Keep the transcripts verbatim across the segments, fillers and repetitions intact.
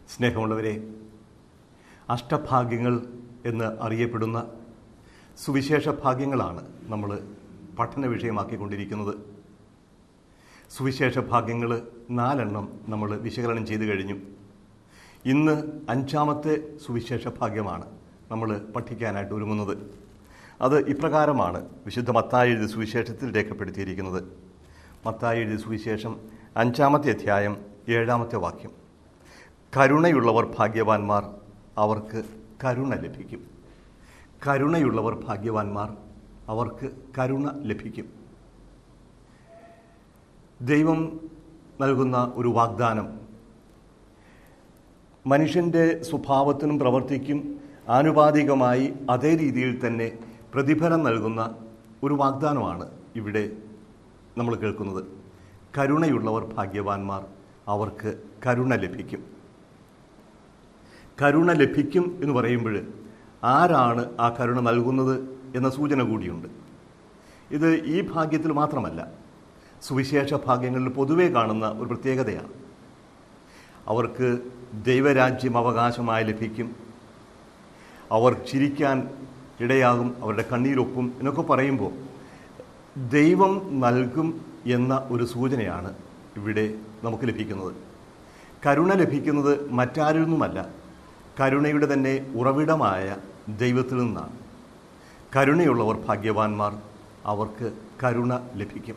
സ്നേഹമുള്ളവരെ, അഷ്ടഭാഗ്യങ്ങൾ എന്ന് അറിയപ്പെടുന്ന സുവിശേഷ ഭാഗ്യങ്ങളാണ് നമ്മൾ പഠന വിഷയമാക്കിക്കൊണ്ടിരിക്കുന്നത്. സുവിശേഷ ഭാഗ്യങ്ങൾ നാലെണ്ണം നമ്മൾ വിശകലനം ചെയ്തു കഴിഞ്ഞു. ഇന്ന് അഞ്ചാമത്തെ സുവിശേഷ ഭാഗ്യമാണ് നമ്മൾ പഠിക്കാനായിട്ട് ഒരുങ്ങുന്നത്. അത് ഇപ്രകാരമാണ് വിശുദ്ധ മത്തായി എഴുതിയ സുവിശേഷത്തിൽ രേഖപ്പെടുത്തിയിരിക്കുന്നത്. മത്തായി എഴുതിയ സുവിശേഷം അഞ്ചാമത്തെ അധ്യായം ഏഴാമത്തെ വാക്യം: കരുണയുള്ളവർ ഭാഗ്യവാന്മാർ, അവർക്ക് കരുണ ലഭിക്കും. കരുണയുള്ളവർ ഭാഗ്യവാന്മാർ, അവർക്ക് കരുണ ലഭിക്കും. ദൈവം നൽകുന്ന ഒരു വാഗ്ദാനം മനുഷ്യൻ്റെ സ്വഭാവത്തിനും പ്രവൃത്തിക്കും ആനുപാതികമായി അതേ രീതിയിൽ തന്നെ പ്രതിഫലം നൽകുന്ന ഒരു വാഗ്ദാനമാണ് ഇവിടെ നമ്മൾ കേൾക്കുന്നത്. കരുണയുള്ളവർ ഭാഗ്യവാന്മാർ, അവർക്ക് കരുണ ലഭിക്കും. കരുണ ലഭിക്കും എന്ന് പറയുമ്പോൾ ആരാണ് ആ കരുണ നൽകുന്നത് എന്ന സൂചന കൂടിയുണ്ട്. ഇത് ഈ ഭാഗ്യത്തിൽ മാത്രമല്ല, സുവിശേഷ ഭാഗ്യങ്ങളിൽ പൊതുവെ കാണുന്ന ഒരു പ്രത്യേകതയാണ്. അവർക്ക് ദൈവരാജ്യം അവകാശമായി ലഭിക്കും, അവർ ചിരിക്കാൻ ഇടയാകും, അവരുടെ കണ്ണീരൊപ്പും എന്നൊക്കെ പറയുമ്പോൾ ദൈവം നൽകും എന്ന ഒരു സൂചനയാണ് ഇവിടെ നമുക്ക് ലഭിക്കുന്നത്. കരുണ ലഭിക്കുന്നത് മറ്റാരിൽ നിന്നുമല്ല, കരുണയുടെ തന്നെ ഉറവിടമായ ദൈവത്തിൽ നിന്നാണ്. കരുണയുള്ളവർ ഭാഗ്യവാന്മാർ, അവർക്ക് കരുണ ലഭിക്കും.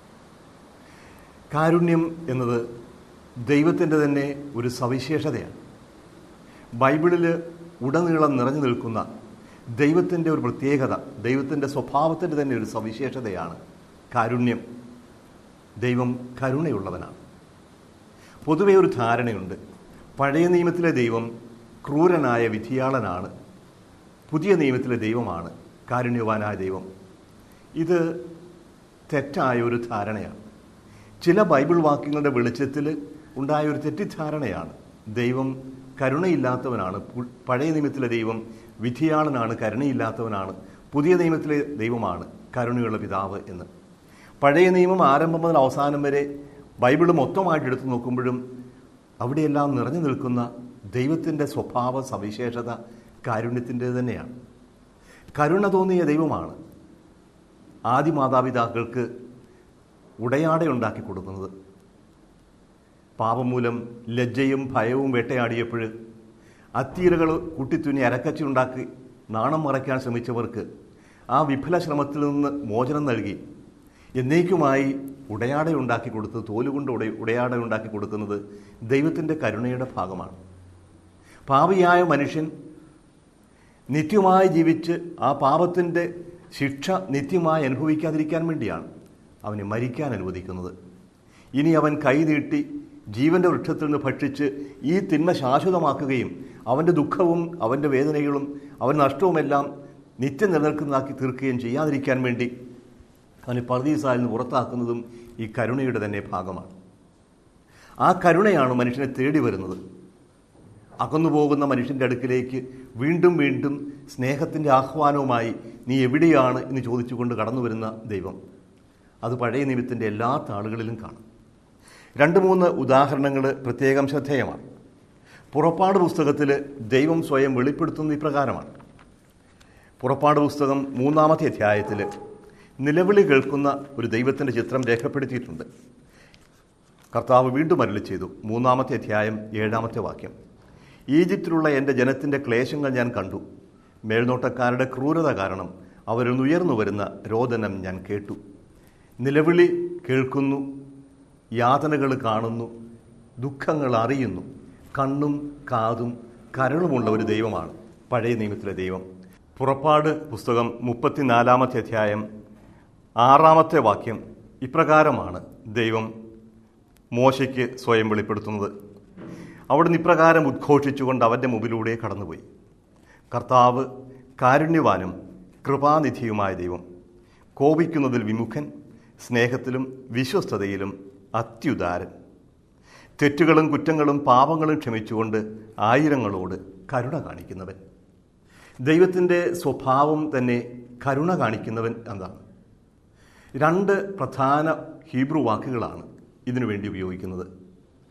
കാരുണ്യം എന്നത് ദൈവത്തിൻ്റെ തന്നെ ഒരു സവിശേഷതയാണ്. ബൈബിളിൽ ഉടനീളം നിറഞ്ഞു നിൽക്കുന്ന ദൈവത്തിൻ്റെ ഒരു പ്രത്യേകത, ദൈവത്തിൻ്റെ സ്വഭാവത്തിൻ്റെ തന്നെ ഒരു സവിശേഷതയാണ് കാരുണ്യം. ദൈവം കരുണയുള്ളവനാണ്. പൊതുവെ ഒരു ധാരണയുണ്ട്, പഴയ നിയമത്തിലെ ദൈവം ക്രൂരനായ വിധിയാളനാണ്, പുതിയ നിയമത്തിലെ ദൈവമാണ് കാരുണ്യവാനായ ദൈവം. ഇത് തെറ്റായ ഒരു ധാരണയാണ്. ചില ബൈബിൾ വാക്യങ്ങളുടെ വെളിച്ചത്തിൽ ഉണ്ടായ ഒരു തെറ്റിദ്ധാരണയാണ് ദൈവം കരുണയില്ലാത്തവനാണ്, പഴയ നിയമത്തിലെ ദൈവം വിധിയാളനാണ്, കരുണയില്ലാത്തവനാണ്, പുതിയ നിയമത്തിലെ ദൈവമാണ് കരുണയുള്ള പിതാവ് എന്ന്. പഴയ നിയമം ആരംഭം മുതൽ അവസാനം വരെ ബൈബിൾ മൊത്തമായിട്ട് എടുത്തു നോക്കുമ്പോഴും അവിടെയെല്ലാം നിറഞ്ഞു നിൽക്കുന്ന ദൈവത്തിൻ്റെ സ്വഭാവ സവിശേഷത കാരുണ്യത്തിൻ്റെ തന്നെയാണ്. കരുണ തോന്നിയ ദൈവമാണ് ആദി മാതാപിതാക്കൾക്ക് ഉടയാടയുണ്ടാക്കി കൊടുക്കുന്നത്. പാപം മൂലം ലജ്ജയും ഭയവും വേട്ടയാടിയപ്പോൾ അത്തീരകൾ കുട്ടിത്തുന്നി അരക്കച്ചി ഉണ്ടാക്കി നാണം മറയ്ക്കാൻ ശ്രമിച്ചവർക്ക് ആ വിഫല ശ്രമത്തിൽ നിന്ന് മോചനം നൽകി എന്നേക്കുമായി ഉടയാടയുണ്ടാക്കി കൊടുത്ത് തോലുകൊണ്ട് ഉട ഉടയാടയുണ്ടാക്കി കൊടുക്കുന്നത് ദൈവത്തിൻ്റെ കരുണയുടെ ഭാഗമാണ്. പാപിയായ മനുഷ്യൻ നിത്യമായി ജീവിച്ച് ആ പാപത്തിൻ്റെ ശിക്ഷ നിത്യമായി അനുഭവിക്കാതിരിക്കാൻ വേണ്ടിയാണ് അവനെ മരിക്കാൻ അനുവദിക്കുന്നത്. ഇനി അവൻ കൈനീട്ടി ജീവൻ്റെ വൃക്ഷത്തിൽ നിന്ന് ഭക്ഷിച്ച് ഈ തിന്മ ശാശ്വതമാക്കുകയും അവൻ്റെ ദുഃഖവും അവൻ്റെ വേദനകളും അവൻ്റെ നഷ്ടവുമെല്ലാം നിത്യം നിലനിൽക്കുന്നതാക്കി തീർക്കുകയും ചെയ്യാതിരിക്കാൻ വേണ്ടി അവനെ പർദീസായിൽ നിന്ന് പുറത്താക്കുന്നതും ഈ കരുണയുടെ തന്നെ ഭാഗമാണ്. ആ കരുണയാണ് മനുഷ്യനെ തേടി വരുന്നത്. അകന്നുപോകുന്ന മനുഷ്യൻ്റെ അടുക്കിലേക്ക് വീണ്ടും വീണ്ടും സ്നേഹത്തിൻ്റെ ആഹ്വാനവുമായി നീ എവിടെയാണ് എന്ന് ചോദിച്ചുകൊണ്ട് കടന്നു വരുന്ന ദൈവം. അത് പഴയ നിയമത്തിൻ്റെ എല്ലാ താളുകളിലും കാണും. രണ്ട് മൂന്ന് ഉദാഹരണങ്ങൾ പ്രത്യേകം ശ്രദ്ധേയമാണ്. പുറപ്പാട് പുസ്തകത്തിൽ ദൈവം സ്വയം വെളിപ്പെടുത്തുന്ന ഇപ്രകാരമാണ്. പുറപ്പാട് പുസ്തകം മൂന്നാമത്തെ അധ്യായത്തിൽ നിലവിളി കേൾക്കുന്ന ഒരു ദൈവത്തിൻ്റെ ചിത്രം രേഖപ്പെടുത്തിയിട്ടുണ്ട്. കർത്താവ് വീണ്ടും അരുളി ചെയ്തു. മൂന്നാമത്തെ അധ്യായം ഏഴാമത്തെ വാക്യം: ഈജിപ്തിലുള്ള എൻ്റെ ജനത്തിൻ്റെ ക്ലേശങ്ങൾ ഞാൻ കണ്ടു, മേൽനോട്ടക്കാരുടെ ക്രൂരത കാരണം അവരിൽ നിന്ന് ഉയർന്നു വരുന്ന രോദനം ഞാൻ കേട്ടു. നിലവിളി കേൾക്കുന്നു, യാതനകൾ കാണുന്നു, ദുഃഖങ്ങൾ അറിയുന്നു. കണ്ണും കാതും കരളുമുള്ള ഒരു ദൈവമാണ് പഴയ നിയമത്തിലെ ദൈവം. പുറപ്പാട് പുസ്തകം മുപ്പത്തിനാലാമത്തെ അധ്യായം ആറാമത്തെ വാക്യം ഇപ്രകാരമാണ് ദൈവം മോശയ്ക്ക് സ്വയം വെളിപ്പെടുത്തുന്നത്. അവിടുന്ന് ഇപ്രകാരം ഉദ്ഘോഷിച്ചുകൊണ്ട് അവൻ്റെ മുമ്പിലൂടെ കടന്നുപോയി: കർത്താവ് കാരുണ്യവാനും കൃപാനിധിയുമായ ദൈവം, കോപിക്കുന്നതിൽ വിമുഖൻ, സ്നേഹത്തിലും വിശ്വസ്തതയിലും അത്യുദാരൻ, തെറ്റുകളും കുറ്റങ്ങളും പാപങ്ങളും ക്ഷമിച്ചുകൊണ്ട് ആയിരങ്ങളോട് കരുണ കാണിക്കുന്നവൻ. ദൈവത്തിൻ്റെ സ്വഭാവം തന്നെ കരുണ കാണിക്കുന്നവൻ എന്നാണ്. രണ്ട് പ്രധാന ഹീബ്രു വാക്കുകളാണ് ഇതിനു വേണ്ടി ഉപയോഗിക്കുന്നത്.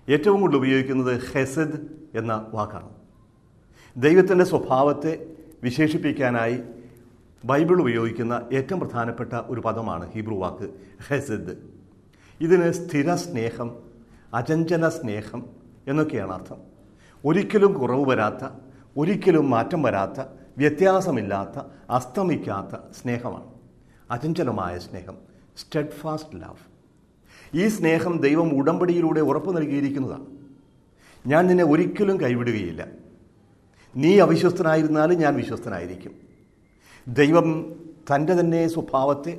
ഏറ്റവും കൂടുതൽ ഉപയോഗിക്കുന്നത് ഹെസദ് എന്ന വാക്കാണ്. ദൈവത്തിൻ്റെ സ്വഭാവത്തെ വിശേഷിപ്പിക്കാനായി ബൈബിൾ ഉപയോഗിക്കുന്ന ഏറ്റവും പ്രധാനപ്പെട്ട ഒരു പദമാണ് ഹീബ്രു വാക്ക് ഹെസദ്. ഇതിന് സ്ഥിര സ്നേഹം, അചഞ്ചല സ്നേഹം എന്നൊക്കെയാണ് അർത്ഥം. ഒരിക്കലും കുറവ് വരാത്ത, ഒരിക്കലും മാറ്റം വരാത്ത, വ്യത്യാസമില്ലാത്ത, അസ്തമിക്കാത്ത സ്നേഹമാണ് അചഞ്ചലമായ സ്നേഹം, സ്റ്റെഡ് ഫാസ്റ്റ് ലവ്. ഈ സ്നേഹം ദൈവം ഉടമ്പടിയിലൂടെ ഉറപ്പു നൽകിയിരിക്കുന്നതാണ്. ഞാൻ നിന്നെ ഒരിക്കലും കൈവിടുകയില്ല. നീ അവിശ്വസ്തനായിരുന്നാലും ഞാൻ വിശ്വസ്തനായിരിക്കും. ദൈവം തൻ്റെ തന്നെ സ്വഭാവത്തെ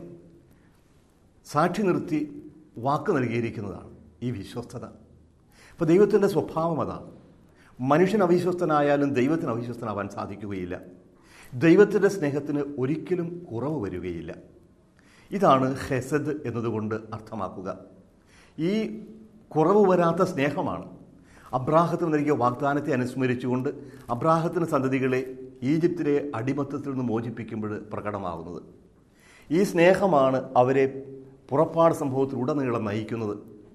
സാക്ഷി നിർത്തി വാക്ക് നൽകിയിരിക്കുന്നതാണ് ഈ വിശ്വസ്തത. അപ്പോൾ ദൈവത്തിൻ്റെ സ്വഭാവം അതാണ്. മനുഷ്യൻ അവിശ്വസ്തനായാലും ദൈവത്തിന് അവിശ്വസ്തനാവാൻ സാധിക്കുകയില്ല. ദൈവത്തിൻ്റെ സ്നേഹത്തിന് ഒരിക്കലും കുറവ് വരികയില്ല. ഇതാണ് ഹെസദ് എന്നതുകൊണ്ട് അർത്ഥമാക്കുക. ഈ കുറവ് വരാത്ത സ്നേഹമാണ് അബ്രാഹത്തിന് നൽകിയ വാഗ്ദാനത്തെ അനുസ്മരിച്ചുകൊണ്ട് അബ്രാഹത്തിന് സന്തതികളെ ഈജിപ്തിലെ അടിമത്തത്തിൽ നിന്ന് മോചിപ്പിക്കുമ്പോൾ പ്രകടമാകുന്നത്. ഈ സ്നേഹമാണ് അവരെ പുറപ്പാട് സംഭവത്തിലുടനീളം നയിക്കുന്നത്.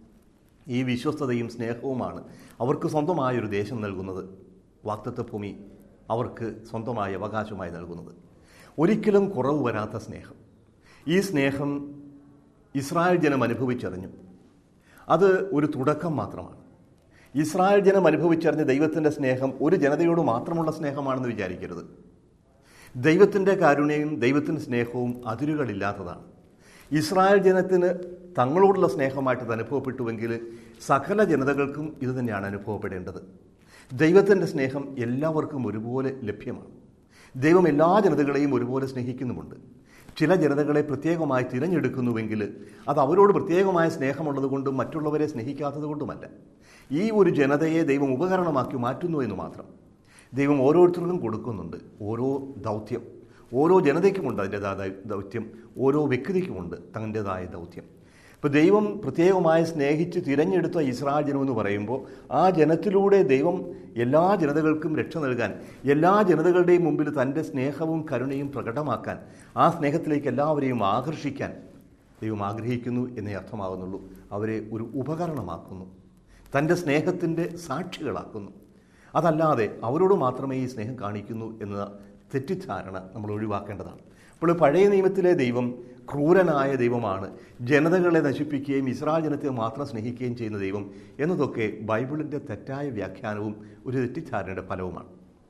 ഈ വിശ്വസ്തതയും സ്നേഹവുമാണ് അവർക്ക് സ്വന്തമായൊരു ദേശം നൽകുന്നത്, വാഗ്ദത്ത ഭൂമി അവർക്ക് സ്വന്തമായ അവകാശമായി നൽകുന്നത്. ഒരിക്കലും കുറവ് വരാത്ത സ്നേഹം. ഈ സ്നേഹം ഇസ്രായേൽ ജനം അനുഭവിച്ചറിഞ്ഞു. അത് ഒരു തുടക്കം മാത്രമാണ്. ഇസ്രായേൽ ജനം അനുഭവിച്ചറിഞ്ഞ ദൈവത്തിൻ്റെ സ്നേഹം ഒരു ജനതയോട് മാത്രമുള്ള സ്നേഹമാണെന്ന് വിചാരിക്കരുത്. ദൈവത്തിൻ്റെ കാരുണ്യവും ദൈവത്തിൻ്റെ സ്നേഹവും അതിരുകളില്ലാത്തതാണ്. ഇസ്രായേൽ ജനത്തിന് തങ്ങളോടുള്ള സ്നേഹമായിട്ട് അത് അനുഭവപ്പെട്ടുവെങ്കിൽ സകല ജനതകൾക്കും ഇത് തന്നെയാണ് അനുഭവപ്പെടേണ്ടത്. ദൈവത്തിൻ്റെ സ്നേഹം എല്ലാവർക്കും ഒരുപോലെ ലഭ്യമാണ്. ദൈവം എല്ലാ ജനതകളെയും ഒരുപോലെ സ്നേഹിക്കുന്നുമുണ്ട്. ചില ജനതകളെ പ്രത്യേകമായി തിരഞ്ഞെടുക്കുന്നുവെങ്കിൽ അത് അവരോട് പ്രത്യേകമായ സ്നേഹമുള്ളത് കൊണ്ടും മറ്റുള്ളവരെ സ്നേഹിക്കാത്തത് കൊണ്ടുമല്ല. ഈ ഒരു ജനതയെ ദൈവം ഉപകരണമാക്കി മാറ്റുന്നു എന്ന് മാത്രം. ദൈവം ഓരോരുത്തർക്കും കൊടുക്കുന്നുണ്ട് ഓരോ ദൗത്യം. ഓരോ ജനതയ്ക്കുമുണ്ട് അതിൻ്റെതായ ദൗത്യം, ഓരോ വ്യക്തിക്കുമുണ്ട് തൻ്റെതായ ദൗത്യം. ഇപ്പോൾ ദൈവം പ്രത്യേകമായി സ്നേഹിച്ച് തിരഞ്ഞെടുത്ത ഇസ്രായേൽ ജനം എന്ന് പറയുമ്പോൾ ആ ജനത്തിലൂടെ ദൈവം എല്ലാ ജനതകൾക്കും രക്ഷ നൽകാൻ, എല്ലാ ജനതകളുടെയും മുമ്പിൽ തൻ്റെ സ്നേഹവും കരുണയും പ്രകടമാക്കാൻ, ആ സ്നേഹത്തിലേക്ക് എല്ലാവരെയും ആകർഷിക്കാൻ ദൈവം ആഗ്രഹിക്കുന്നു എന്നേ അർത്ഥമാകുന്നുള്ളൂ. അവരെ ഒരു ഉപകരണമാക്കുന്നു, തൻ്റെ സ്നേഹത്തിൻ്റെ സാക്ഷികളാക്കുന്നു. അതല്ലാതെ അവരോട് മാത്രമേ ഈ സ്നേഹം കാണിക്കുന്നു എന്ന തെറ്റിദ്ധാരണ നമ്മൾ ഒഴിവാക്കേണ്ടതാണ്. അപ്പോൾ പഴയ നിയമത്തിലെ ദൈവം ക്രൂരനായ ദൈവമാണ്, ജനതകളെ നശിപ്പിക്കുകയും ഇസ്രായേൽ ജനത്തെ മാത്രം സ്നേഹിക്കുകയും ചെയ്യുന്ന ദൈവം എന്നതൊക്കെ ബൈബിളിൻ്റെ തെറ്റായ വ്യാഖ്യാനവും ഒരു തെറ്റിദ്ധാരണയുടെ ഫലവുമാണ്.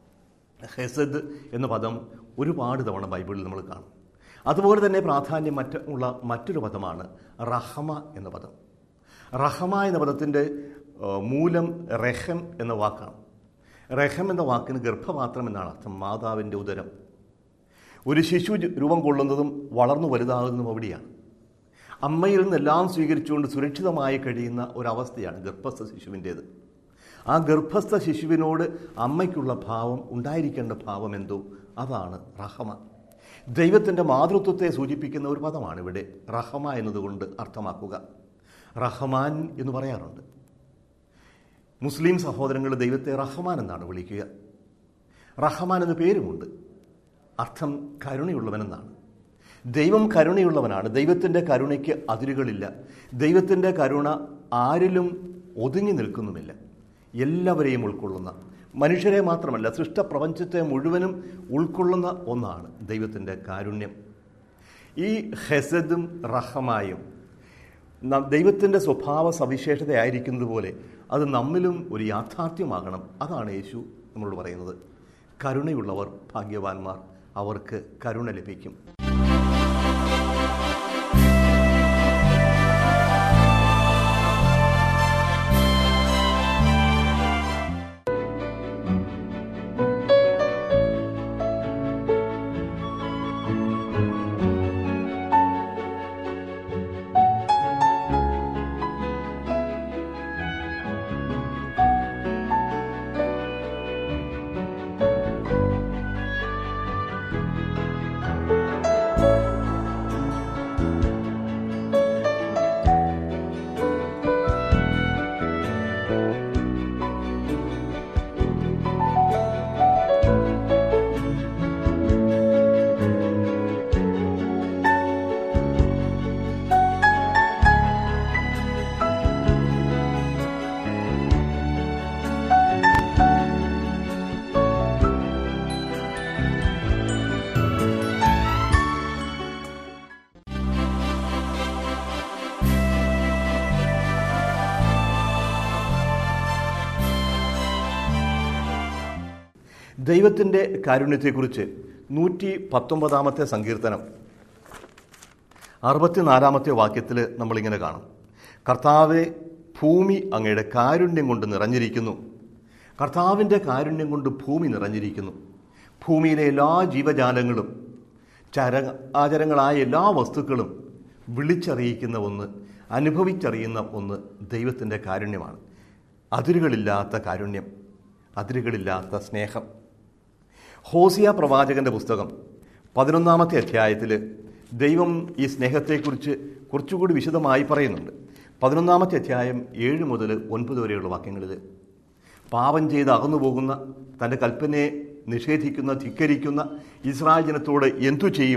ഹെസദ് എന്ന പദം ഒരുപാട് തവണ ബൈബിളിൽ നമ്മൾ കാണും. അതുപോലെ തന്നെ പ്രാധാന്യം മറ്റുള്ള മറ്റൊരു പദമാണ് റഹമ എന്ന പദം. റഹമ എന്ന പദത്തിൻ്റെ മൂലം റെഹം എന്ന വാക്കാണ്. റെഹം എന്ന വാക്കിന് ഗർഭപാത്രം എന്നാണ് അർത്ഥം, മാതാവിൻ്റെ ഉദരം. ഒരു ശിശു രൂപം കൊള്ളുന്നതും വളർന്നു വലുതാകുന്നതും അവിടെയാണ്. അമ്മയിൽ നിന്നെല്ലാം സ്വീകരിച്ചുകൊണ്ട് സുരക്ഷിതമായി കഴിയുന്ന ഒരവസ്ഥയാണ് ഗർഭസ്ഥ ശിശുവിൻ്റേത്. ആ ഗർഭസ്ഥ ശിശുവിനോട് അമ്മയ്ക്കുള്ള ഭാവം, ഉണ്ടായിരിക്കേണ്ട ഭാവം എന്തോ അതാണ് റഹമ. ദൈവത്തിൻ്റെ മാതൃത്വത്തെ സൂചിപ്പിക്കുന്ന ഒരു പദമാണ് ഇവിടെ റഹമ എന്നതുകൊണ്ട് അർത്ഥമാക്കുക. റഹ്മാൻ എന്ന് പറയാറുണ്ട്. മുസ്ലിം സഹോദരങ്ങൾ ദൈവത്തെ റഹ്മാൻ എന്നാണ് വിളിക്കുക. റഹ്മാൻ എന്ന പേരുമുണ്ട്. അർത്ഥം കരുണയുള്ളവനെന്നാണ്. ദൈവം കരുണയുള്ളവനാണ്. ദൈവത്തിൻ്റെ കരുണയ്ക്ക് അതിരുകളില്ല. ദൈവത്തിൻ്റെ കരുണ ആരിലും ഒതുങ്ങി നിൽക്കുന്നുമില്ല. എല്ലാവരെയും ഉൾക്കൊള്ളുന്ന, മനുഷ്യരെ മാത്രമല്ല സൃഷ്ടപ്രപഞ്ചത്തെ മുഴുവനും ഉൾക്കൊള്ളുന്ന ഒന്നാണ് ദൈവത്തിൻ്റെ കാരുണ്യം. ഈ ഹെസദും റഹമായും ദൈവത്തിൻ്റെ സ്വഭാവ സവിശേഷതയായിരിക്കുന്നത് പോലെ അത് നമ്മിലും ഒരു യാഥാർത്ഥ്യമാകണം. അതാണ് യേശു നമ്മളോട് പറയുന്നത്. കരുണയുള്ളവർ ഭാഗ്യവാന്മാർ, അവർക്ക് കരുണ ലഭിക്കും. ദൈവത്തിൻ്റെ കാരുണ്യത്തെക്കുറിച്ച് നൂറ്റി പത്തൊമ്പതാമത്തെ സങ്കീർത്തനം അറുപത്തിനാലാമത്തെ വാക്യത്തിൽ നമ്മളിങ്ങനെ കാണും. കർത്താവെ, ഭൂമി അങ്ങയുടെ കാരുണ്യം കൊണ്ട് നിറഞ്ഞിരിക്കുന്നു. കർത്താവിൻ്റെ കാരുണ്യം കൊണ്ട് ഭൂമി നിറഞ്ഞിരിക്കുന്നു. ഭൂമിയിലെ എല്ലാ ജീവജാലങ്ങളും ചര ആചരങ്ങളായ എല്ലാ വസ്തുക്കളും വിളിച്ചറിയിക്കുന്ന ഒന്ന്, അനുഭവിച്ചറിയുന്ന ഒന്ന് ദൈവത്തിൻ്റെ കാരുണ്യമാണ്. അതിരുകളില്ലാത്ത കാരുണ്യം, അതിരുകളില്ലാത്ത സ്നേഹം. ഹോസിയ പ്രവാചകന്റെ പുസ്തകം പതിനൊന്നാമത്തെ അധ്യായത്തിൽ ദൈവം ഈ സ്നേഹത്തെക്കുറിച്ച് കുറച്ചുകൂടി വിശദമായി പറയുന്നുണ്ട്. പതിനൊന്നാമത്തെ അധ്യായം ഏഴ് മുതൽ ഒൻപത് വരെയുള്ള വാക്യങ്ങളിൽ പാപം ചെയ്ത് അകന്നു പോകുന്ന, തൻ്റെ കൽപ്പനയെ നിഷേധിക്കുന്ന, ധിക്കരിക്കുന്ന ഇസ്രായേൽ ജനത്തോട് എന്തു ചെയ്യും?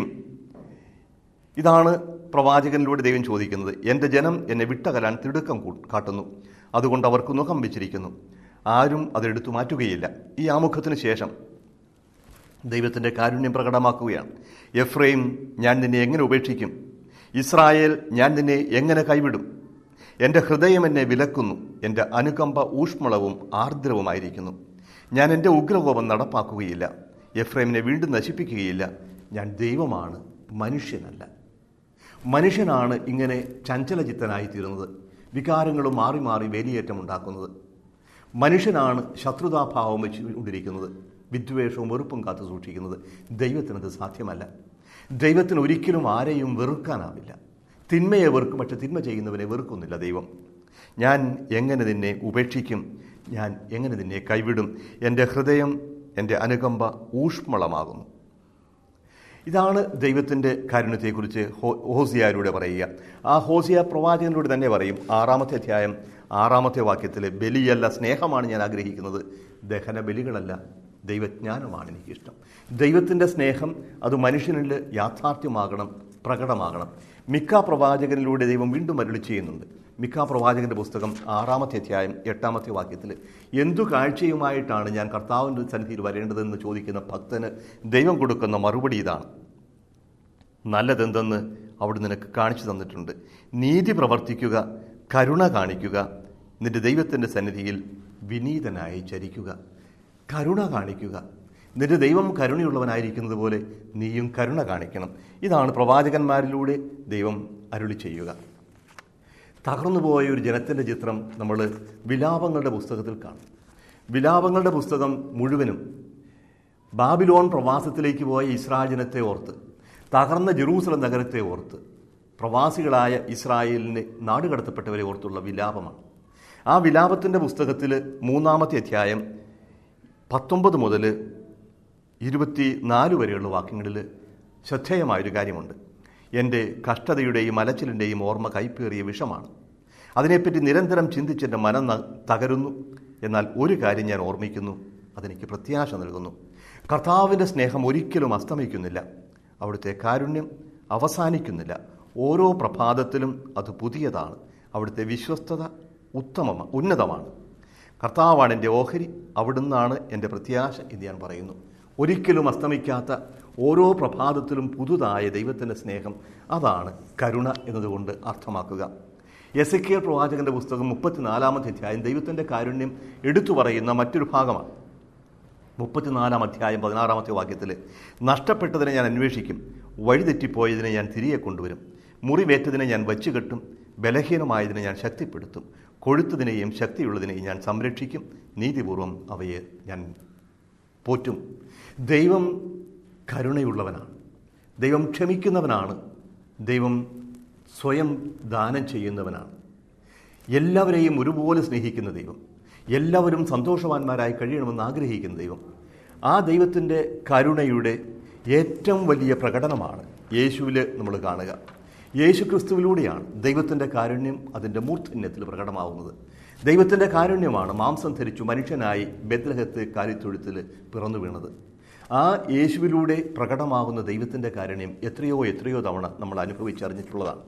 ഇതാണ് പ്രവാചകനിലൂടെ ദൈവം ചോദിക്കുന്നത്. എൻ്റെ ജനം എന്നെ വിട്ടകലാൻ തിടുക്കം കാട്ടുന്നു, അതുകൊണ്ട് അവർക്ക് മുഖം വെച്ചിരിക്കുന്നു, ആരും അതെടുത്തു മാറ്റുകയില്ല. ഈ ആമുഖത്തിന് ശേഷം ദൈവത്തിൻ്റെ കാരുണ്യം പ്രകടമാക്കുകയാണ്. എഫ്രൈം, ഞാൻ നിന്നെ എങ്ങനെ ഉപേക്ഷിക്കും? ഇസ്രായേൽ, ഞാൻ നിന്നെ എങ്ങനെ കൈവിടും? എൻ്റെ ഹൃദയം എന്നെ വിലക്കുന്നു, എൻ്റെ അനുകമ്പ ഊഷ്മളവും ആർദ്രവുമായിരിക്കുന്നു. ഞാൻ എൻ്റെ ഉഗ്രകോപം നടപ്പാക്കുകയില്ല, എഫ്രൈമിനെ വീണ്ടും നശിപ്പിക്കുകയില്ല. ഞാൻ ദൈവമാണ്, മനുഷ്യനല്ല. മനുഷ്യനാണ് ഇങ്ങനെ ചഞ്ചലചിത്തനായി തീരുന്നത്, വികാരങ്ങളും മാറി മാറി വേലിയേറ്റമുണ്ടാക്കുന്നത്. മനുഷ്യനാണ് ശത്രുതാഭാവം വെച്ചുകൊണ്ടിരിക്കുന്നത്, വിദ്വേഷവും വെറുപ്പും കാത്തു സൂക്ഷിക്കുന്നത്. ദൈവത്തിനത് സാധ്യമല്ല. ദൈവത്തിന് ഒരിക്കലും ആരെയും വെറുക്കാനാവില്ല. തിന്മയെ വെറുക്കും, പക്ഷെ തിന്മ ചെയ്യുന്നവനെ വെറുക്കുന്നില്ല ദൈവം. ഞാൻ എങ്ങനെ നിന്നെ ഉപേക്ഷിക്കും? ഞാൻ എങ്ങനെ നിന്നെ കൈവിടും? എൻ്റെ ഹൃദയം, എൻ്റെ അനുകമ്പ ഊഷ്മളമാകുന്നു. ഇതാണ് ദൈവത്തിൻ്റെ കാരുണ്യത്തെക്കുറിച്ച് ഹോ ഹോസിയായിലൂടെ പറയുക. ആ ഹോസിയ പ്രവാചകനിലൂടെ തന്നെ പറയും. ആറാമത്തെ അധ്യായം ആറാമത്തെ വാക്യത്തിൽ, ബലിയല്ല സ്നേഹമാണ് ഞാൻ ആഗ്രഹിക്കുന്നത്, ദഹന ബലികളല്ല, ദൈവജ്ഞാനമാണ് എനിക്കിഷ്ടം. ദൈവത്തിൻ്റെ സ്നേഹം അത് മനുഷ്യനിൽ യാഥാർത്ഥ്യമാകണം, പ്രകടമാകണം. മിക്ക പ്രവാചകനിലൂടെ ദൈവം വീണ്ടും അരുളി ചെയ്യുന്നുണ്ട്. മിക്ക പ്രവാചകന്റെ പുസ്തകം ആറാമത്തെ അധ്യായം എട്ടാമത്തെ വാക്യത്തിൽ, എന്തു കാഴ്ചയുമായിട്ടാണ് ഞാൻ കർത്താവിൻ്റെ സന്നിധിയിൽ വരേണ്ടതെന്ന് ചോദിക്കുന്ന ഭക്തന് ദൈവം കൊടുക്കുന്ന മറുപടി ഇതാണ്: നല്ലതെന്തെന്ന് അവിടെ നിനക്ക് കാണിച്ചു തന്നിട്ടുണ്ട്. നീതി പ്രവർത്തിക്കുക, കരുണ കാണിക്കുക, നിന്റെ ദൈവത്തിൻ്റെ സന്നിധിയിൽ വിനീതനായി ചരിക്കുക. കരുണ കാണിക്കുക. നിന്റെ ദൈവം കരുണയുള്ളവനായിരിക്കുന്നത് പോലെ നീയും കരുണ കാണിക്കണം. ഇതാണ് പ്രവാചകന്മാരിലൂടെ ദൈവം അരുളി ചെയ്യുക. തകർന്നുപോയ ഒരു ജനത്തിൻ്റെ ചിത്രം നമ്മൾ വിലാപങ്ങളുടെ പുസ്തകത്തിൽ കാണും. വിലാപങ്ങളുടെ പുസ്തകം മുഴുവനും ബാബിലോൺ പ്രവാസത്തിലേക്ക് പോയ ഇസ്രായേൽ ജനത്തെ ഓർത്ത്, തകർന്ന ജെറൂസലം നഗരത്തെ ഓർത്ത്, പ്രവാസികളായ ഇസ്രായേലിനെ നാടുകടത്തപ്പെട്ടവരെ ഓർത്തുള്ള വിലാപമാണ്. ആ വിലാപത്തിൻ്റെ പുസ്തകത്തിൽ മൂന്നാമത്തെ അധ്യായം പത്തൊമ്പത് മുതൽ ഇരുപത്തി നാല് വരെയുള്ള വാക്യങ്ങളിൽ ശ്രദ്ധേയമായൊരു കാര്യമുണ്ട്. എൻ്റെ കഷ്ടതയുടെയും അലച്ചിലിൻ്റെയും ഓർമ്മ കൈപ്പേറിയ വിഷമാണ്. അതിനെപ്പറ്റി നിരന്തരം ചിന്തിച്ചെൻ്റെ മനം തകരുന്നു. എന്നാൽ ഒരു കാര്യം ഞാൻ ഓർമ്മിക്കുന്നു, അതെനിക്ക് പ്രത്യാശ നൽകുന്നു. കർത്താവിൻ്റെ സ്നേഹം ഒരിക്കലും അസ്തമിക്കുന്നില്ല, അവിടുത്തെ കാരുണ്യം അവസാനിക്കുന്നില്ല. ഓരോ പ്രഭാതത്തിലും അത് പുതിയതാണ്. അവിടുത്തെ വിശ്വസ്തത ഉത്തമമാണ്, ഉന്നതമാണ്. കർത്താവാണ് എൻ്റെ ഓഹരി, അവിടുന്നാണ് എൻ്റെ പ്രത്യാശ എന്ന് ഞാൻ പറയുന്നു. ഒരിക്കലും അസ്തമിക്കാത്ത, ഓരോ പ്രഭാതത്തിലും പുതുതായ ദൈവത്തിൻ്റെ സ്നേഹം, അതാണ് കരുണ എന്നതുകൊണ്ട് അർത്ഥമാക്കുക. എസെക്കിയേൽ പ്രവാചകന്റെ പുസ്തകം മുപ്പത്തിനാലാമത്തെ അധ്യായം ദൈവത്തിൻ്റെ കാരുണ്യം എടുത്തു പറയുന്ന മറ്റൊരു ഭാഗമാണ്. മുപ്പത്തിനാലാം അധ്യായം പതിനാറാമത്തെ വാക്യത്തിൽ, നഷ്ടപ്പെട്ടതിനെ ഞാൻ അന്വേഷിക്കും, വഴിതെറ്റിപ്പോയതിനെ ഞാൻ തിരികെ കൊണ്ടുവരും, മുറിവേറ്റതിനെ ഞാൻ വച്ചുകെട്ടും, ബലഹീനമായതിനെ ഞാൻ ശക്തിപ്പെടുത്തും, കൊഴുത്തതിനെയും ശക്തിയുള്ളതിനെയും ഞാൻ സംരക്ഷിക്കും, നീതിപൂർവം അവയെ ഞാൻ പോറ്റും. ദൈവം കരുണയുള്ളവനാണ്, ദൈവം ക്ഷമിക്കുന്നവനാണ്, ദൈവം സ്വയം ദാനം ചെയ്യുന്നവനാണ്. എല്ലാവരെയും ഒരുപോലെ സ്നേഹിക്കുന്ന ദൈവം, എല്ലാവരും സന്തോഷവാന്മാരായി കഴിയണമെന്ന് ആഗ്രഹിക്കുന്ന ദൈവം. ആ ദൈവത്തിൻ്റെ കരുണയുടെ ഏറ്റവും വലിയ പ്രകടനമാണ് യേശുവിൽ നമ്മൾ കാണുക. യേശു ക്രിസ്തുവിലൂടെയാണ് ദൈവത്തിൻ്റെ കാരുണ്യം അതിൻ്റെ മൂർധന്യത്തിൽ പ്രകടമാവുന്നത്. ദൈവത്തിൻ്റെ കാരുണ്യമാണ് മാംസം ധരിച്ചു മനുഷ്യനായി ബേത്ലഹേത്ത് കാലിത്തൊഴുത്തിൽ പിറന്നു വീണത്. ആ യേശുവിലൂടെ പ്രകടമാകുന്ന ദൈവത്തിൻ്റെ കാരുണ്യം എത്രയോ എത്രയോ തവണ നമ്മൾ അനുഭവിച്ചറിഞ്ഞിട്ടുള്ളതാണ്.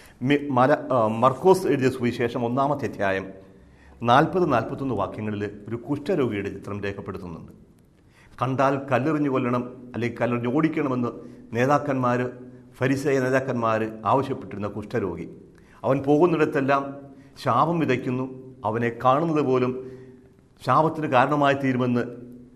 മല മർക്കോസ് എഴുതിയ സുവിശേഷം ഒന്നാമത്തെ അധ്യായം നാൽപ്പത് നാൽപ്പത്തൊന്ന് വാക്യങ്ങളിൽ ഒരു കുഷ്ഠരോഗിയുടെ ചിത്രം രേഖപ്പെടുത്തുന്നുണ്ട്. കണ്ടാൽ കല്ലെറിഞ്ഞു കൊല്ലണം, അല്ലെങ്കിൽ കല്ലെറിഞ്ഞ് ഓടിക്കണമെന്ന് നേതാക്കന്മാർ, ഫരിസേയ നേതാക്കന്മാർ ആവശ്യപ്പെട്ടിരുന്ന കുഷ്ഠരോഗി. അവൻ പോകുന്നിടത്തെല്ലാം ശാപം വിതയ്ക്കുന്നു. അവനെ കാണുന്നത് പോലും ശാപത്തിന് കാരണമായി തീരുമെന്ന്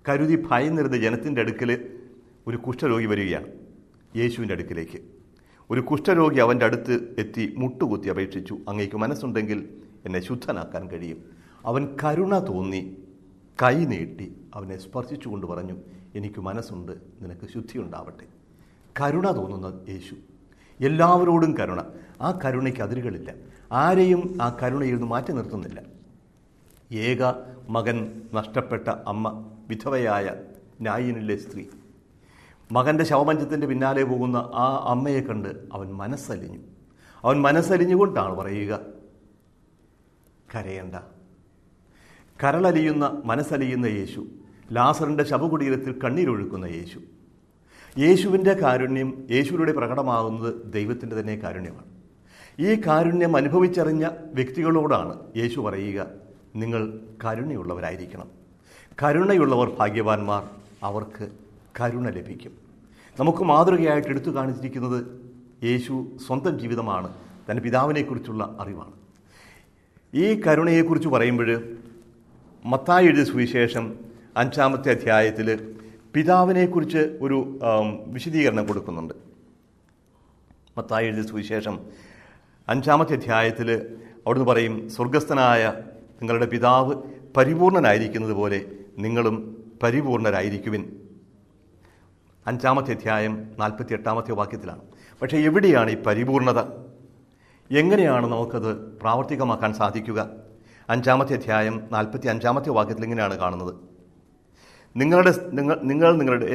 കരുതി ഭയന്നിരുന്ന ജനത്തിൻ്റെ അടുക്കൽ ഒരു കുഷ്ഠരോഗി വരികയാണ് യേശുവിൻ്റെ അടുക്കിലേക്ക്. ഒരു കുഷ്ഠരോഗി അവൻ്റെ അടുത്ത് എത്തി മുട്ടുകുത്തി അപേക്ഷിച്ചു, അങ്ങേക്ക് മനസ്സുണ്ടെങ്കിൽ എന്നെ ശുദ്ധനാക്കാൻ കഴിയും. അവൻ കരുണ തോന്നി കൈ നീട്ടി അവനെ സ്പർശിച്ചുകൊണ്ട് പറഞ്ഞു, എനിക്ക് മനസ്സുണ്ട്, നിനക്ക് ശുദ്ധിയുണ്ടാവട്ടെ. കരുണ തോന്നുന്ന യേശു, എല്ലാവരോടും കരുണ. ആ കരുണയ്ക്ക് അതിരുകളില്ല. ആരെയും ആ കരുണയിൽ നിന്ന് മാറ്റി നിർത്തുന്നില്ല. ഏക മകൻ നഷ്ടപ്പെട്ട അമ്മ, വിധവയായ നായിനിലെ സ്ത്രീ, മകൻ്റെ ശവമഞ്ചത്തിൻ്റെ പിന്നാലെ പോകുന്ന ആ അമ്മയെ കണ്ട് അവൻ മനസ്സലിഞ്ഞു. അവൻ മനസ്സലിഞ്ഞുകൊണ്ടാണ് പറയുക, കരയണ്ട. കരളലിയുന്ന മനസ്സലിയുന്ന യേശു, ലാസറിൻ്റെ ശവകുടീരത്തിൽ കണ്ണീരൊഴുക്കുന്ന യേശു. യേശുവിൻ്റെ കാരുണ്യം യേശുവിലൂടെ പ്രകടമാകുന്നത് ദൈവത്തിൻ്റെ തന്നെ കാരുണ്യമാണ്. ഈ കാരുണ്യം അനുഭവിച്ചറിഞ്ഞ വ്യക്തികളോടാണ് യേശു പറയുക, നിങ്ങൾ കരുണയുള്ളവരായിരിക്കണം. കരുണയുള്ളവർ ഭാഗ്യവാന്മാർ, അവർക്ക് കരുണ ലഭിക്കും. നമുക്ക് മാതൃകയായിട്ട് എടുത്തു കാണിച്ചിരിക്കുന്നത് യേശു സ്വന്തം ജീവിതമാണ്, തൻ്റെ പിതാവിനെക്കുറിച്ചുള്ള അറിവാണ്. ഈ കരുണയെക്കുറിച്ച് പറയുമ്പോൾ മത്തായി എഴുതിയ സുവിശേഷം അഞ്ചാമത്തെ അധ്യായത്തിൽ പിതാവിനെക്കുറിച്ച് ഒരു വിശദീകരണം കൊടുക്കുന്നുണ്ട്. മത്തായി എഴുതിയ സുവിശേഷം അഞ്ചാമത്തെ അധ്യായത്തിൽ അവിടുന്ന് പറയും, സ്വർഗസ്ഥനായ നിങ്ങളുടെ പിതാവ് പരിപൂർണനായിരിക്കുന്നത് പോലെ നിങ്ങളും പരിപൂർണരായിരിക്കുവിൻ. അഞ്ചാമത്തെ അധ്യായം നാൽപ്പത്തി എട്ടാമത്തെ വാക്യത്തിലാണ്. പക്ഷേ എവിടെയാണ് ഈ പരിപൂർണത? എങ്ങനെയാണ് നമുക്കത് പ്രാവർത്തികമാക്കാൻ സാധിക്കുക? അഞ്ചാമത്തെ അധ്യായം നാൽപ്പത്തി അഞ്ചാമത്തെ വാക്യത്തിൽ ഇങ്ങനെയാണ് കാണുന്നത്, നിങ്ങളുടെ നിങ്ങൾ നിങ്ങൾ നിങ്ങളുടെ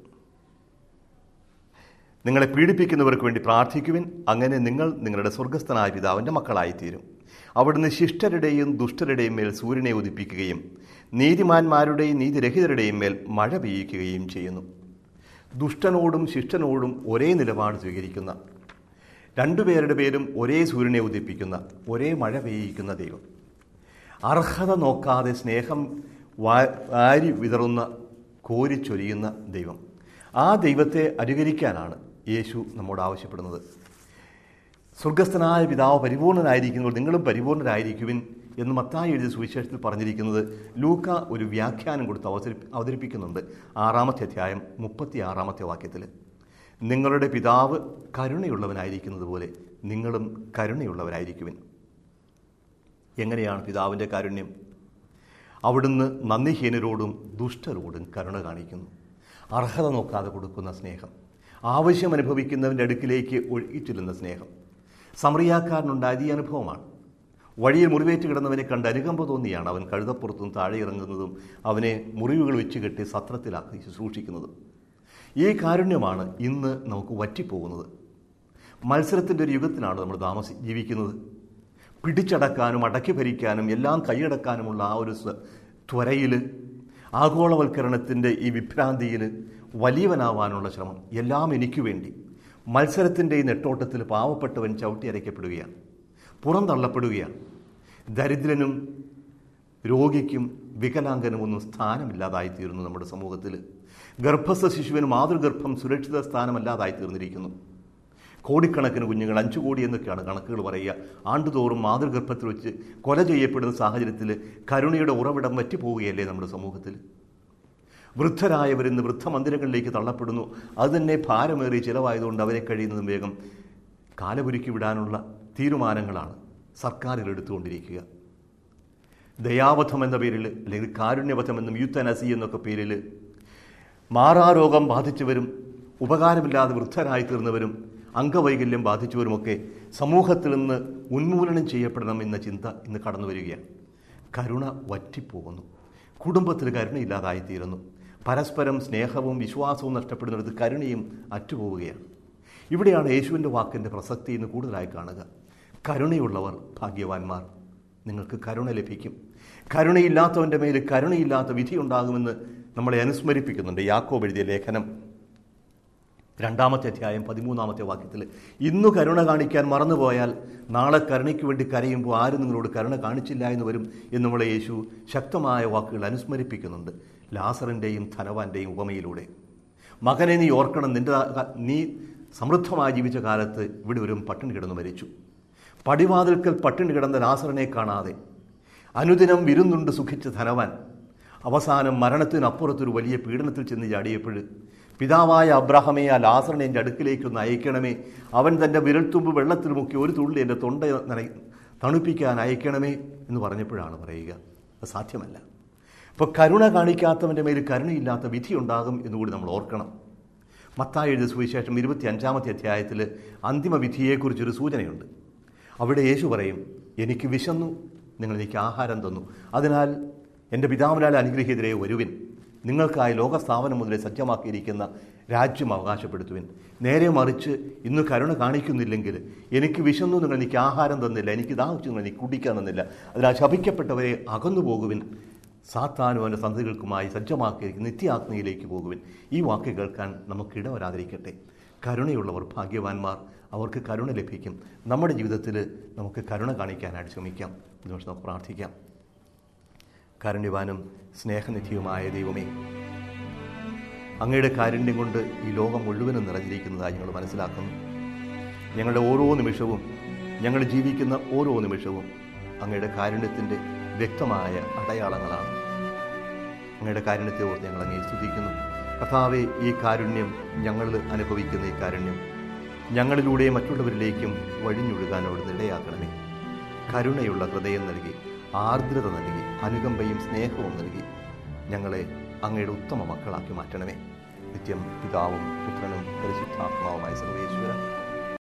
നിങ്ങളെ പീഡിപ്പിക്കുന്നവർക്ക് വേണ്ടി പ്രാർത്ഥിക്കുവിൻ, അങ്ങനെ നിങ്ങൾ നിങ്ങളുടെ സ്വർഗസ്ഥനായ പിതാവിൻ്റെ മക്കളായിത്തീരും. അവിടുന്ന് ശിഷ്ടരുടെയും ദുഷ്ടരുടെയും മേൽ സൂര്യനെ ഉദിപ്പിക്കുകയും നീതിമാന്മാരുടെയും നീതിരഹിതരുടെയും മേൽ മഴ പെയ്യിക്കുകയും ചെയ്യുന്നു. ദുഷ്ടനോടും ശിഷ്ടനോടും ഒരേ നിലപാട് സ്വീകരിക്കുന്ന, രണ്ടുപേരുടെ പേരും ഒരേ സൂര്യനെ ഉദിപ്പിക്കുന്ന, ഒരേ മഴ പെയ്യിക്കുന്ന ദൈവം. അർഹത നോക്കാതെ സ്നേഹം വാരി വിതറുന്ന, കോരിച്ചൊരിയുന്ന ദൈവം. ആ ദൈവത്തെ അനുകരിക്കാനാണ് യേശു നമ്മോട് ആവശ്യപ്പെടുന്നത്. സ്വർഗസ്ഥനായ പിതാവ് പരിപൂർണനായിരിക്കുമ്പോൾ നിങ്ങളും പരിപൂർണരായിരിക്കുവിൻ എന്ന് മത്തായി എഴുതിയ സുവിശേഷത്തിൽ പറഞ്ഞിരിക്കുന്നത് ലൂക്ക ഒരു വ്യാഖ്യാനം കൊടുത്ത് അവതരി അവതരിപ്പിക്കുന്നുണ്ട് ആറാമത്തെ അധ്യായം മുപ്പത്തി ആറാമത്തെ വാക്യത്തിൽ. നിങ്ങളുടെ പിതാവ് കരുണയുള്ളവനായിരിക്കുന്നത് പോലെ നിങ്ങളും കരുണയുള്ളവരായിരിക്കുവിൻ. എങ്ങനെയാണ് പിതാവിൻ്റെ കാരുണ്യം? അവിടുന്ന് നന്ദിഹീനരോടും ദുഷ്ടരോടും കരുണ കാണിക്കുന്നു. അർഹത നോക്കാതെ കൊടുക്കുന്ന സ്നേഹം, ആവശ്യം അനുഭവിക്കുന്നവൻ്റെ അടുക്കിലേക്ക് ഒഴുകിച്ചെല്ലുന്ന സ്നേഹം. സമറിയാക്കാരനുണ്ടായ ഈ അനുഭവമാണ്. വഴിയിൽ മുറിവേറ്റ് കിടന്നവനെ കണ്ട് അനുകമ്പ തോന്നിയാണ് അവൻ കഴുതപ്പുറത്തും താഴെ ഇറങ്ങുന്നതും അവനെ മുറിവുകൾ വെച്ച് കെട്ടി സത്രത്തിലാക്കി ശുശ്രൂഷിക്കുന്നതും. ഈ കാരുണ്യമാണ് ഇന്ന് നമുക്ക് വറ്റിപ്പോകുന്നത്. മത്സരത്തിൻ്റെ ഒരു യുഗത്തിലാണ് നമ്മൾ താമസി ജീവിക്കുന്നത്. പിടിച്ചടക്കാനും അടക്കി ഭരിക്കാനും എല്ലാം കൈയടക്കാനുമുള്ള ആ ഒരു ത്വരയിൽ, ആഗോളവൽക്കരണത്തിൻ്റെ ഈ വിഭ്രാന്തിയിൽ വലിയവനാവാനുള്ള ശ്രമം, എല്ലാം എനിക്ക് വേണ്ടി. മത്സരത്തിൻ്റെ ഈ നെട്ടോട്ടത്തിൽ പാവപ്പെട്ടവൻ ചവിട്ടിയരയ്ക്കപ്പെടുകയാണ്, പുറന്തള്ളപ്പെടുകയാണ്. ദരിദ്രനും രോഗിക്കും വികലാംഗനും ഒന്നും സ്ഥാനമില്ലാതായിത്തീരുന്നു നമ്മുടെ സമൂഹത്തിൽ. ഗർഭസ്ഥ ശിശുവിന് മാതൃഗർഭം സുരക്ഷിത സ്ഥാനമല്ലാതായിത്തീർന്നിരിക്കുന്നു. കോടിക്കണക്കിന് കുഞ്ഞുങ്ങൾ, അഞ്ചു കോടി എന്നൊക്കെയാണ് കണക്കുകൾ പറയുക, ആണ്ടുതോറും മാതൃഗർഭത്തിൽ വെച്ച് കൊല ചെയ്യപ്പെടുന്ന സാഹചര്യത്തിൽ കരുണയുടെ ഉറവിടം വറ്റിപ്പോവുകയല്ലേ നമ്മുടെ സമൂഹത്തിൽ? വൃദ്ധരായവരിന്ന് വൃദ്ധമന്ദിരങ്ങളിലേക്ക് തള്ളപ്പെടുന്നു. അത് തന്നെ ഭാരമേറിയ ചിലവായതുകൊണ്ട് അവരെ കഴിയുന്നതും വേഗം കാലപുരുക്കി വിടാനുള്ള തീരുമാനങ്ങളാണ് സർക്കാരുകൾ എടുത്തുകൊണ്ടിരിക്കുക. ദയാവധം എന്ന പേരിൽ, അല്ലെങ്കിൽ കാരുണ്യവധം എന്നും യൂത്തനസി എന്നൊക്കെ പേരിൽ മാറാരോഗം ബാധിച്ചവരും ഉപകാരമില്ലാതെ വൃദ്ധരായി തീർന്നവരും അംഗവൈകല്യം ബാധിച്ചവരുമൊക്കെ സമൂഹത്തിൽ നിന്ന് ഉന്മൂലനം ചെയ്യപ്പെടണം എന്ന ചിന്ത ഇന്ന് കടന്നു വരികയാണ്. കരുണ വറ്റിപ്പോകുന്നു. കുടുംബത്തിൽ കരുണയില്ലാതായിത്തീരുന്നു. പരസ്പരം സ്നേഹവും വിശ്വാസവും നഷ്ടപ്പെടുന്നിടത്ത് കരുണയും അറ്റുപോവുകയാണ്. ഇവിടെയാണ് യേശുവിൻ്റെ വാക്കിൻ്റെ പ്രസക്തി ഇന്ന് കൂടുതലായി കാണുക. കരുണയുള്ളവർ ഭാഗ്യവാന്മാർ, നിങ്ങൾക്ക് കരുണ ലഭിക്കും. കരുണയില്ലാത്തവൻ്റെ മേൽ കരുണയില്ലാത്ത വിധിയുണ്ടാകുമെന്ന് നമ്മളെ അനുസ്മരിപ്പിക്കുന്നുണ്ട് യാക്കോബ് എഴുതിയ ലേഖനം രണ്ടാമത്തെ അധ്യായം പതിമൂന്നാമത്തെ വാക്യത്തിൽ. ഇന്നു കരുണ കാണിക്കാൻ മറന്നുപോയാൽ നാളെ കരുണയ്ക്ക് വേണ്ടി കരയുമ്പോൾ ആരും നിങ്ങളോട് കരുണ കാണിച്ചില്ല എന്ന് വരും എന്ന് നമ്മളെ യേശു ശക്തമായ വാക്കുകൾ അനുസ്മരിപ്പിക്കുന്നുണ്ട് ലാസറിൻ്റെയും ധനവാന്റെയും ഉപമയിലൂടെ. മകനെ നീ ഓർക്കണം, നിന്റെ നീ സമൃദ്ധമായി ജീവിച്ച കാലത്ത് ഇവിടെ ഒരു പട്ടിണി കിടന്നു മരിച്ചു. പടിവാതിൽക്കൽ പട്ടിണി കിടന്ന ലാസറിനെ കാണാതെ അനുദിനം വിരുന്നുണ്ട് സുഖിച്ച ധനവാൻ അവസാനം മരണത്തിനപ്പുറത്തൊരു വലിയ പീഡനത്തിൽ ചെന്ന് ചാടിയപ്പോൾ പിതാവായ അബ്രാഹമേ, ആ ലാസറിനെ എൻ്റെ അടുക്കിലേക്കൊന്ന് അയക്കണമേ, അവൻ തൻ്റെ വിരൽത്തുമ്പ് വെള്ളത്തിൽ മുക്കി ഒരു തുള്ളി എൻ്റെ തൊണ്ട നന തണുപ്പിക്കാൻ അയക്കണമേ എന്ന് പറഞ്ഞപ്പോഴാണ് പറയുക. അത് സാധ്യമല്ല. അപ്പോൾ കരുണ കാണിക്കാത്തവൻ്റെ മേൽ കരുണയില്ലാത്ത വിധിയുണ്ടാകും എന്നുകൂടി നമ്മൾ ഓർക്കണം. മത്തായി എഴുതിയ സുവിശേഷം ഇരുപത്തി അഞ്ചാമത്തെ അധ്യായത്തിൽ അന്തിമ വിധിയെക്കുറിച്ചൊരു സൂചനയുണ്ട്. അവിടെ യേശു പറയും, എനിക്ക് വിശന്നു, നിങ്ങൾ എനിക്ക് ആഹാരം തന്നു, അതിനാൽ എൻ്റെ പിതാവിനാൽ അനുഗ്രഹീതരെ വരുവിൻ, നിങ്ങൾക്കായി ലോകസ്ഥാപനം മുതലേ സജ്ജമാക്കിയിരിക്കുന്ന രാജ്യം അവകാശപ്പെടുത്തുവിൻ. നേരെ മറിച്ച് ഇന്ന് കരുണ കാണിക്കുന്നില്ലെങ്കിൽ, എനിക്ക് വിശന്നു, നിങ്ങൾ എനിക്ക് ആഹാരം തന്നില്ല, എനിക്ക് ദാഹിച്ചു, നിങ്ങൾ എനിക്ക് കുടിക്കാൻ തന്നില്ല, അതിനാൽ ശപിക്കപ്പെട്ടവരെ അകന്നു പോകുവിൻ, സാത്താനും അവൻ്റെ സന്തതികൾക്കുമായി സജ്ജമാക്കിയിരിക്കുന്ന നിത്യാഗ്നിയിലേക്ക് പോകുവിൻ. ഈ വാക്ക് കേൾക്കാൻ നമുക്കിട വരാതിരിക്കട്ടെ. കരുണയുള്ളവർ ഭാഗ്യവാന്മാർ, അവർക്ക് കരുണ ലഭിക്കും. നമ്മുടെ ജീവിതത്തിൽ നമുക്ക് കരുണ കാണിക്കാനായിട്ട് ശ്രമിക്കാം. ഇതിനുവേണ്ടി നമുക്ക് പ്രാർത്ഥിക്കാം. കാരുണ്യവാനും സ്നേഹനിധിയുമായ ദൈവമേ, അങ്ങയുടെ കാരുണ്യം കൊണ്ട് ഈ ലോകം മുഴുവനും നിറഞ്ഞിരിക്കുന്നതായി ഞങ്ങൾ മനസ്സിലാക്കുന്നു. ഞങ്ങളുടെ ഓരോ നിമിഷവും, ഞങ്ങൾ ജീവിക്കുന്ന ഓരോ നിമിഷവും അങ്ങയുടെ കാരുണ്യത്തിൻ്റെ വ്യക്തമായ അടയാളങ്ങളാണ്. അങ്ങയുടെ കാരുണ്യത്തെ ഓർത്ത് ഞങ്ങൾ അങ്ങേ സ്തുതിക്കുന്നു. കർത്താവേ, ഈ കാരുണ്യം, ഞങ്ങൾ അനുഭവിക്കുന്ന ഈ കാരുണ്യം ഞങ്ങളിലൂടെ മറ്റുള്ളവരിലേക്കും വഴിഞ്ഞൊഴുകാനോട് ഇടയാക്കണമേ. കരുണയുള്ള ഹൃദയം നൽകി, ആർദ്രത നൽകി, അനുകമ്പയും സ്നേഹവും നൽകി ഞങ്ങളെ അങ്ങയുടെ ഉത്തമ മക്കളാക്കി മാറ്റണമേ. നിത്യം പിതാവും പുത്രനും പരിശുദ്ധാത്മാവുമായ സർവേശ്വര